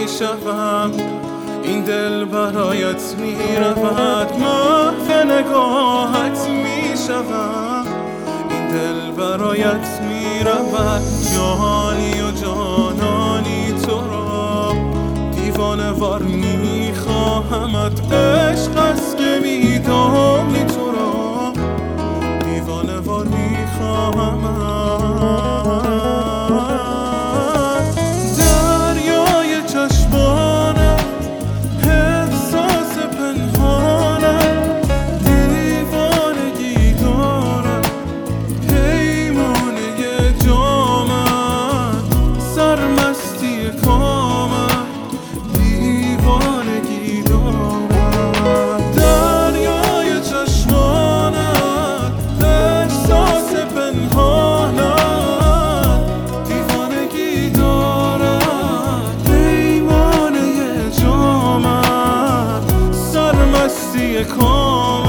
شوم، این دل برایت می رود، محو نگاهت می شوم، این دل برایت می رود. جهانی و جانانی تو را دیوانه وار می خواهمت، عشق است که می دانی تو را دیوانه وار می خواهمت. دریای چشمانت، احساس پنهانت، دیوانگی دارد پیمانه جامت، سرمستی کامت دیوانگی دارد. دریای چشمانت، احساس پنهانت، دیوانگی دارد پیمانه جامت، سرمستی کامت